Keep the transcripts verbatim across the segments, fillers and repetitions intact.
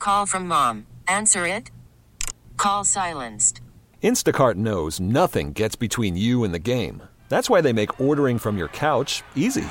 Call from mom. Answer it. Call silenced. Instacart knows nothing gets between you and the game. That's why they make ordering from your couch easy.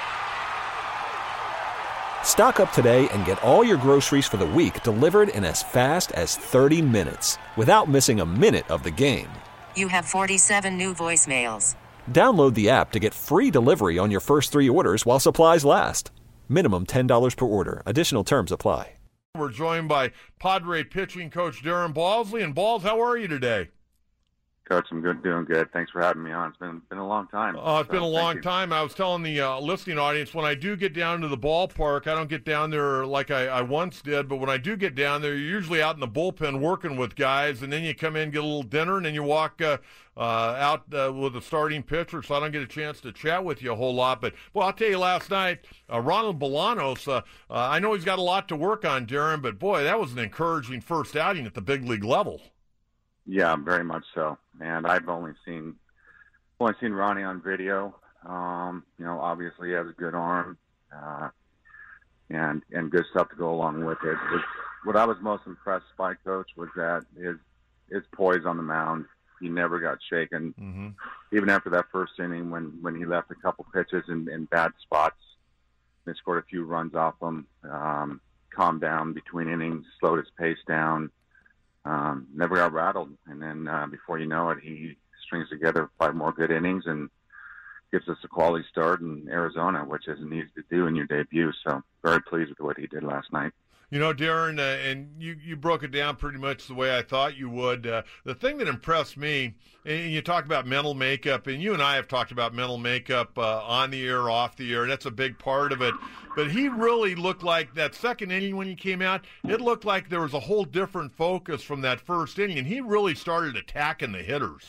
Stock up today and get all your groceries for the week delivered in as fast as thirty minutes without missing a minute of the game. You have forty-seven new voicemails. Download the app to get free delivery on your first three orders while supplies last. Minimum ten dollars per order. Additional terms apply. We're joined by Padre pitching coach Darren Balsley. And Balls, how are you today? Coach, I'm good, doing good. Thanks for having me on. It's been been a long time. Oh, it's so, been a long time. I was telling the uh, listening audience, when I do get down to the ballpark, I don't get down there like I, I once did, but when I do get down there, you're usually out in the bullpen working with guys, and then you come in, get a little dinner, and then you walk uh, uh, out uh, with a starting pitcher, so I don't get a chance to chat with you a whole lot. But, well, I'll tell you, last night, uh, Ronald Bolanos, uh, uh, I know he's got a lot to work on, Darren, but, boy, that was an encouraging first outing at the big league level. Yeah, very much so. And I've only seen only seen Ronnie on video. Um, you know, obviously he has a good arm uh, and and good stuff to go along with it. It was, what I was most impressed by, Coach, was that his his poise on the mound. He never got shaken. Mm-hmm. Even after that first inning, when, when he left a couple pitches in, in bad spots, they scored a few runs off him. Um, calmed down between innings, slowed his pace down. Um, never got rattled, and then uh, before you know it, he strings together five more good innings and gives us a quality start in Arizona, which isn't easy to do in your debut. So very pleased with what he did last night. You know, Darren, uh, and you, you broke it down pretty much the way I thought you would. Uh, the thing that impressed me, and you talk about mental makeup, and you and I have talked about mental makeup uh, on the air, off the air, and that's a big part of it. But he really looked like that second inning when he came out, it looked like there was a whole different focus from that first inning, and he really started attacking the hitters.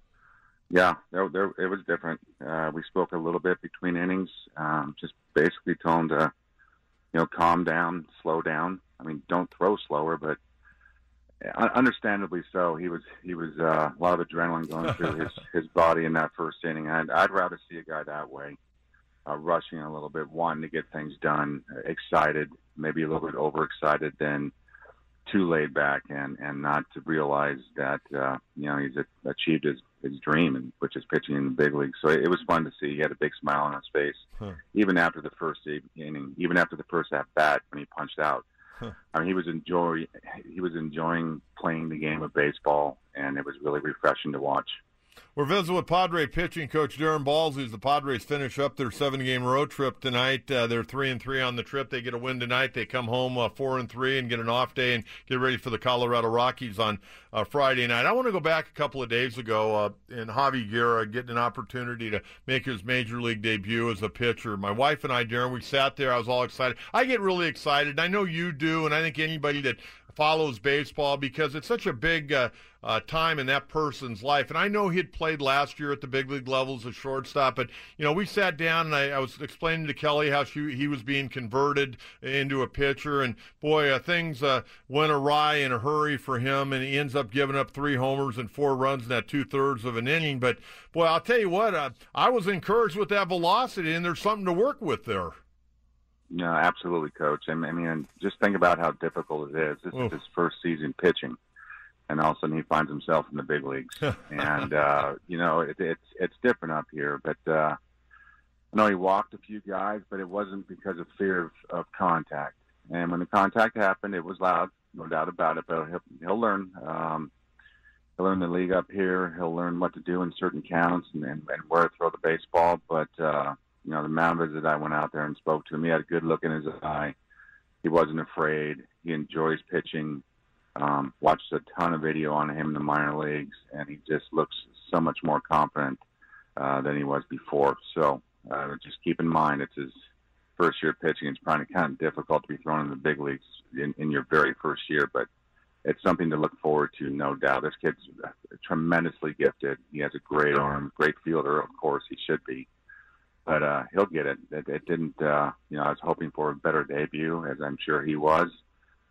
Yeah, there, there, it was different. Uh, we spoke a little bit between innings, um, just basically told him to, you know, calm down, slow down. I mean, don't throw slower, but understandably so. He was he was uh, a lot of adrenaline going through his, his body in that first inning. I'd, I'd rather see a guy that way, uh, rushing a little bit, wanting to get things done, excited, maybe a little bit overexcited, than too laid back and, and not to realize that, uh, you know, he's a, achieved his, his dream, and which is pitching in the big league. So it was fun to see. He had a big smile on his face, huh. even after the first inning, even after the first at bat when he punched out. Huh. I mean, he was enjoy he was enjoying playing the game of baseball, and it was really refreshing to watch. We're visiting with Padre pitching coach Darren Balsley as the Padres finish up their seven-game road trip tonight. Uh, they're three and three on the trip. They get a win tonight. They come home uh, four and three and get an off day and get ready for the Colorado Rockies on uh, Friday night. I want to go back a couple of days ago uh, in Javi Guerra getting an opportunity to make his major league debut as a pitcher. My wife and I, Darren, we sat there. I was all excited. I get really excited. I know you do, and I think anybody that follows baseball, because it's such a big uh, uh, time in that person's life. And I know he'd played last year at the big league level as a shortstop, but, you know, we sat down and I, I was explaining to Kelly how she, he was being converted into a pitcher. And, boy, uh, things uh, went awry in a hurry for him, and he ends up giving up three homers and four runs in that two-thirds of an inning. But, boy, I'll tell you what, uh, I was encouraged with that velocity, and there's something to work with there. No, absolutely, Coach. I mean, just think about how difficult it is. This Oof. is his first season pitching, and all of a sudden he finds himself in the big leagues. and, uh, you know, it, it's it's different up here. But uh, I know he walked a few guys, but it wasn't because of fear of, of contact. And when the contact happened, it was loud, no doubt about it. But he'll, he'll learn. Um, he'll learn the league up here. He'll learn what to do in certain counts and, and, and where to throw the baseball. But uh, you know, the mound visit, I went out there and spoke to him. He had a good look in his eye. He wasn't afraid. He enjoys pitching. Um, watched a ton of video on him in the minor leagues, and he just looks so much more confident uh, than he was before. So uh, just keep in mind, it's his first year pitching. It's probably kind of difficult to be thrown in the big leagues in, in your very first year, but it's something to look forward to, no doubt. This kid's tremendously gifted. He has a great arm, great fielder, of course, he should be. But uh, he'll get it. It, it didn't, uh, you know, I was hoping for a better debut, as I'm sure he was.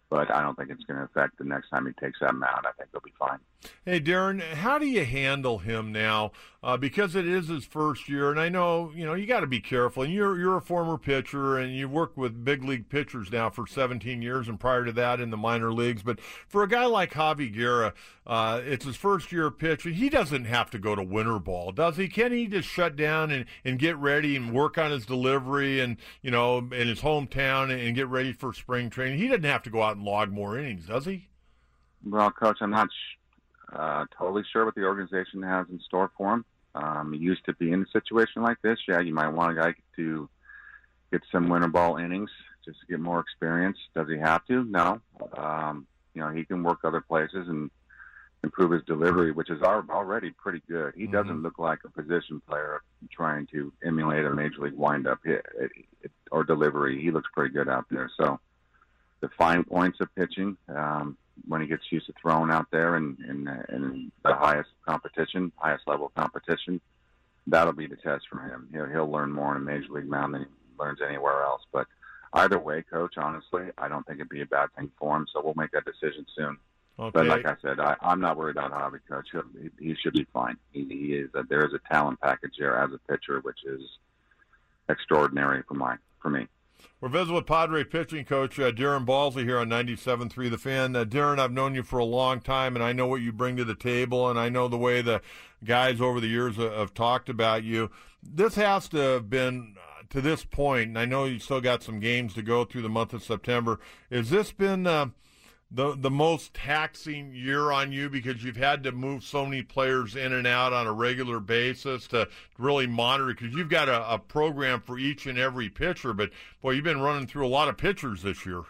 but I don't think it's going to affect the next time he takes that mound. I think he'll be fine. Hey, Darren, how do you handle him now? Uh, because it is his first year, and I know, you know, you got to be careful. And you're you're a former pitcher, and you've worked with big league pitchers now for seventeen years, and prior to that in the minor leagues. But for a guy like Javi Guerra, uh, it's his first year pitching. He doesn't have to go to winter ball, does he? Can he just shut down and, and get ready and work on his delivery and, you know, in his hometown and get ready for spring training? He doesn't have to go out and log more innings, does he? Well, Coach, I'm not sh- uh, totally sure what the organization has in store for him. Um, he used to be in a situation like this. Yeah, you might want a guy to get some winter ball innings just to get more experience. Does he have to? No. Um, you know, he can work other places and improve his delivery, which is already pretty good. He mm-hmm. doesn't look like a position player trying to emulate a major league windup hit or delivery. He looks pretty good out there. So the fine points of pitching, um, when he gets used to throwing out there in, in, in the highest competition, highest level competition, that'll be the test for him. He'll, he'll learn more in a major league mound than he learns anywhere else. But either way, Coach, honestly, I don't think it'd be a bad thing for him. So we'll make that decision soon. Okay. But like I said, I, I'm not worried about Javi, Coach. He'll, he, he should be fine. He, he is. A, there is a talent package there as a pitcher, which is extraordinary for my for me. We're visiting with Padre pitching coach uh, Darren Balsley here on ninety-seven point three The Fan. Uh, Darren, I've known you for a long time, and I know what you bring to the table, and I know the way the guys over the years have, have talked about you. This has to have been, uh, to this point, and I know you still got some games to go through the month of September, has this been uh, the the most taxing year on you because you've had to move so many players in and out on a regular basis to really monitor, because you've got a, a program for each and every pitcher, but boy, you've been running through a lot of pitchers this year.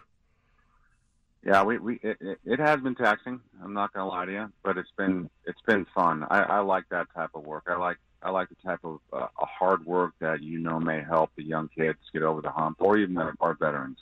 Yeah, we, we it, it has been taxing. I'm not gonna lie to you, but it's been it's been fun. I, I like that type of work. I like I like the type of uh, a hard work that you know may help the young kids get over the hump, or even our, our veterans.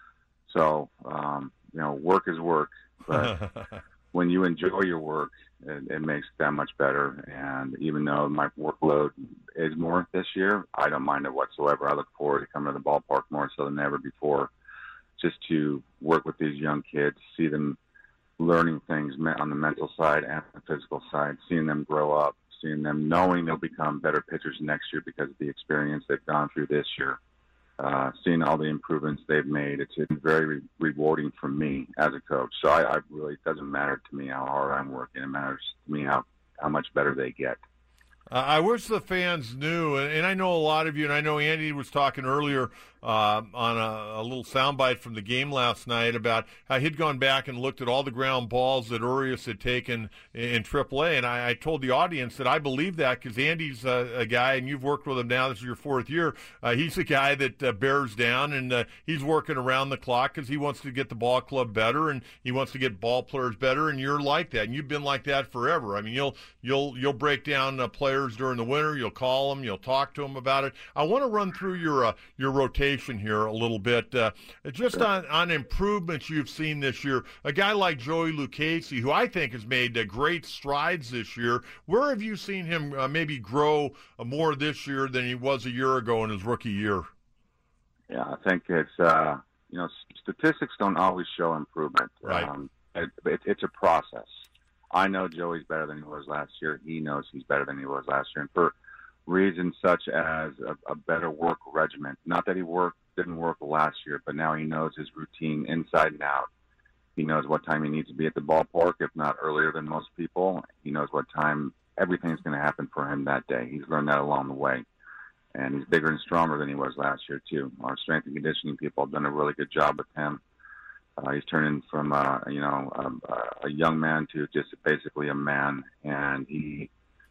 So. Um, You know, work is work, but when you enjoy your work, it, it makes it that much better. And even though my workload is more this year, I don't mind it whatsoever. I look forward to coming to the ballpark more so than ever before, just to work with these young kids, see them learning things on the mental side and the physical side, seeing them grow up, seeing them knowing they'll become better pitchers next year because of the experience they've gone through this year. Uh, seeing all the improvements they've made, it's, it's very re- rewarding for me as a coach. So I, I really, it doesn't matter to me how hard I'm working. It matters to me how, how much better they get. Uh, I wish the fans knew, and, and I know a lot of you, and I know Andy was talking earlier uh, on a, a little soundbite from the game last night about how he'd gone back and looked at all the ground balls that Urias had taken in, in triple A, and I, I told the audience that I believe that because Andy's uh, a guy, and you've worked with him now, this is your fourth year, uh, he's a guy that uh, bears down, and uh, he's working around the clock because he wants to get the ball club better, and he wants to get ball players better, and you're like that, and you've been like that forever. I mean, you'll you'll you'll break down uh, players during the winter, you'll call them, you'll talk to them about it. I want to run through your uh, your rotation here a little bit, uh, just sure. on, on improvements you've seen this year. A guy like Joey Lucchesi, who I think has made uh, great strides this year, where have you seen him uh, maybe grow uh, more this year than he was a year ago in his rookie year? Yeah, I think it's, uh, you know, statistics don't always show improvement. Right. Um, it, it, it's a process. I know Joey's better than he was last year. He knows he's better than he was last year. And for reasons such as a, a better work regimen, not that he worked, didn't work last year, but now he knows his routine inside and out. He knows what time he needs to be at the ballpark, if not earlier than most people. He knows what time everything's going to happen for him that day. He's learned that along the way. And he's bigger and stronger than he was last year, too. Our strength and conditioning people have done a really good job with him. Uh, he's turning from, uh, you know, a, a young man to just basically a man. And he,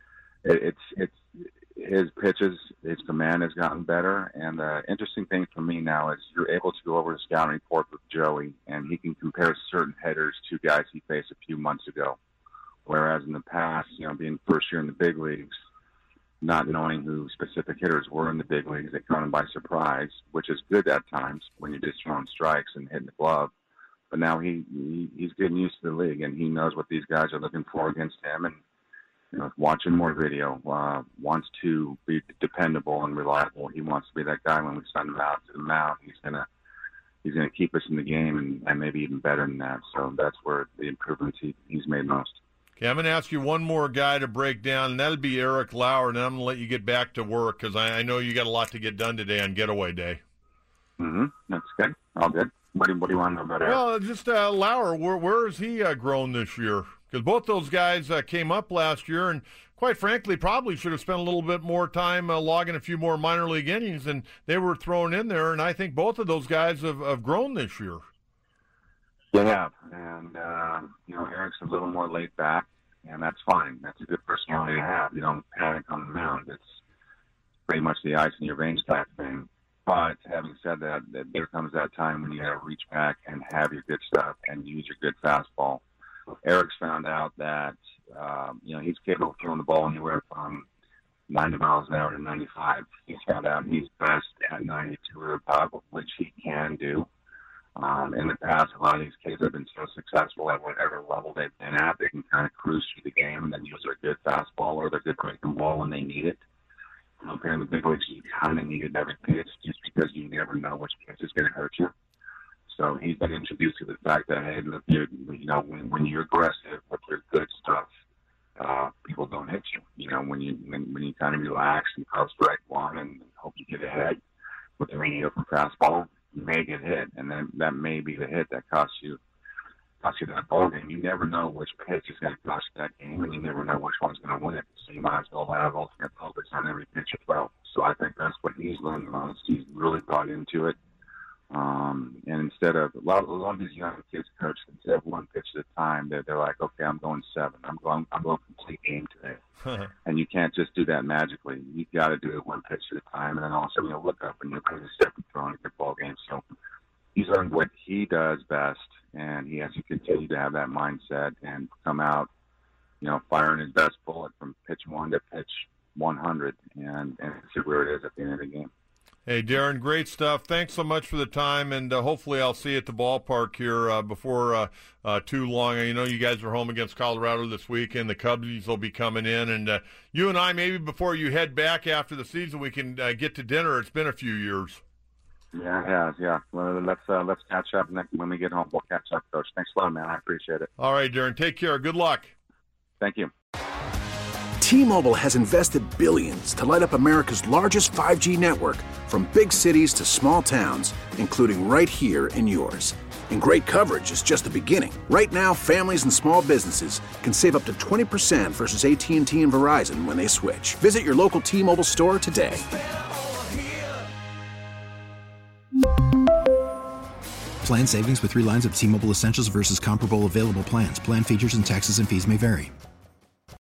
it, it's, it's, his pitches, his command has gotten better. And the interesting thing for me now is you're able to go over the scouting report with Joey, and he can compare certain hitters to guys he faced a few months ago. Whereas in the past, you know, being first year in the big leagues, not knowing who specific hitters were in the big leagues, they caught him by surprise, which is good at times when you're just throwing strikes and hitting the glove. But now he, he he's getting used to the league, and he knows what these guys are looking for against him. And you know, watching more video, uh, wants to be dependable and reliable. He wants to be that guy when we send him out to the mound. He's gonna he's going to keep us in the game and, and maybe even better than that. So that's where the improvements he, he's made most. Okay, I'm going to ask you one more guy to break down, and that'll be Eric Lauer, and then I'm going to let you get back to work because I, I know you got a lot to get done today on Getaway Day. Mm-hmm. That's good. All good. What do, what do you want to know about Eric? Well, just uh, Lauer, where, where has he uh, grown this year? Because both those guys uh, came up last year, and quite frankly, probably should have spent a little bit more time uh, logging a few more minor league innings, and they were thrown in there, and I think both of those guys have, have grown this year. They have, and, uh, you know, Eric's a little more laid back, and that's fine. That's a good personality to have. You don't panic on the mound. It's pretty much the ice in your veins type thing. But having said that, that there comes that time when you got to reach back and have your good stuff and use your good fastball. Eric's found out that, um, you know, he's capable of throwing the ball anywhere from ninety miles an hour to ninety-five. He's found out he's best at ninety-two or above, which he can do. Um, in the past, a lot of these kids have been so successful at whatever level they've been at, they can kind of cruise through the game and then use their good fastball or their good breaking ball when they need it. You know, in the big leagues, you kind of need it every pitch just because you never know which pitch is going to hurt you. So he's been introduced to the fact that, hey, look, you know, when, when you're aggressive with your good stuff, uh, people don't hit you. You know, when you when, when you kind of relax and call strike one and hope you get ahead with a mediocre fastball, you may get hit, and then that may be the hit that costs you costs you that ball game. You never know which pitch is going to cost you that game, and you never know which one's going to win it. So you might as well have alternate focus on every pitch as well. So I think that's what he's learned the most. He's really bought into it. Um, and instead of, a lot, a lot of these young kids, coach, instead of one pitch at a time, they're, they're like, okay, I'm going seven. I'm going, I'm going complete game today. And you can't just do that magically. You've got to do it one pitch at a time, and then also, you know, look up and you're going to step and throw in a good ball game. So he's learned what he does best, and he has to continue to have that mindset and come out, you know, firing his best bullet from pitch one to pitch one hundred and, and see where it is at the end of the game. Hey, Darren, great stuff. Thanks so much for the time, and uh, hopefully I'll see you at the ballpark here uh, before uh, uh, too long. You know you guys are home against Colorado this weekend. The Cubbies will be coming in, and uh, you and I, maybe before you head back after the season, we can uh, get to dinner. It's been a few years. Yeah, it has, yeah. Well, let's, uh, let's catch up next, when we get home. We'll catch up, Coach. Thanks a lot, man. I appreciate it. All right, Darren, take care. Good luck. Thank you. T-Mobile has invested billions to light up America's largest five G network, from big cities to small towns, including right here in yours. And great coverage is just the beginning. Right now, families and small businesses can save up to twenty percent versus A T and T and Verizon when they switch. Visit your local T-Mobile store today. Plan savings with three lines of T-Mobile Essentials versus comparable available plans. Plan features and taxes and fees may vary.